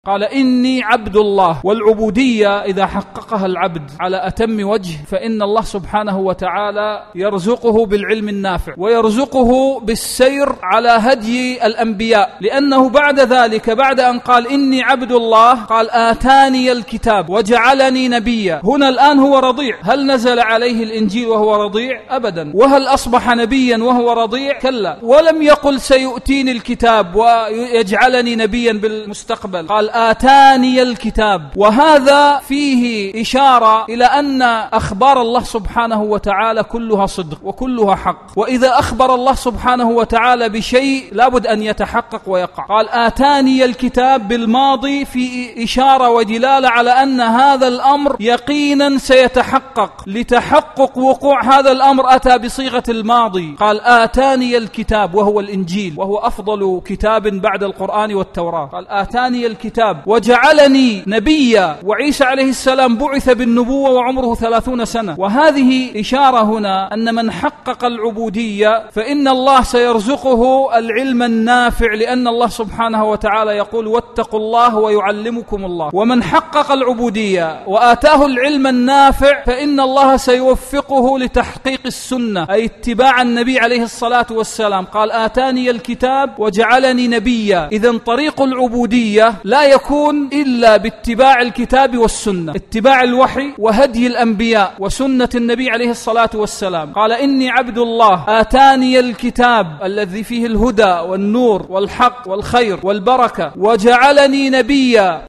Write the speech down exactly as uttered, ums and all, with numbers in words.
قال إني عبد الله. والعبودية إذا حققها العبد على أتم وجه فإن الله سبحانه وتعالى يرزقه بالعلم النافع ويرزقه بالسير على هدي الأنبياء، لأنه بعد ذلك بعد أن قال إني عبد الله قال آتاني الكتاب وجعلني نبيا. هنا الآن هو رضيع، هل نزل عليه الإنجيل وهو رضيع؟ أبدا. وهل أصبح نبيا وهو رضيع؟ كلا. ولم يقل سيؤتيني الكتاب ويجعلني نبيا بالمستقبل، قال آتاني الكتاب. وهذا فيه إشارة إلى أن أخبار الله سبحانه وتعالى كلها صدق وكلها حق، وإذا أخبر الله سبحانه وتعالى بشيء لابد أن يتحقق ويقع. قال آتاني الكتاب بالماضي في إشارة ودلالة على أن هذا الأمر يقينا سيتحقق. لتحقق وقوع هذا الأمر أتى بصيغة الماضي، قال آتاني الكتاب وهو الإنجيل وهو أفضل كتاب بعد القرآن والتوراة. قال آتاني الكتاب وجعلني نبيا، وعيسى عليه السلام بعث بالنبوة وعمره ثلاثون سنة. وهذه إشارة هنا أن من حقق العبودية فإن الله سيرزقه العلم النافع، لأن الله سبحانه وتعالى يقول واتقوا الله ويعلمكم الله. ومن حقق العبودية وآتاه العلم النافع فإن الله سيوفقه لتحقيق السنة، أي اتباع النبي عليه الصلاة والسلام. قال آتاني الكتاب وجعلني نبيا. إذن طريق العبودية لا يكون إلا باتباع الكتاب والسنة، اتباع الوحي وهدي الأنبياء وسنة النبي عليه الصلاة والسلام. قال إني عبد الله آتاني الكتاب الذي فيه الهدى والنور والحق والخير والبركة وجعلني نبيا.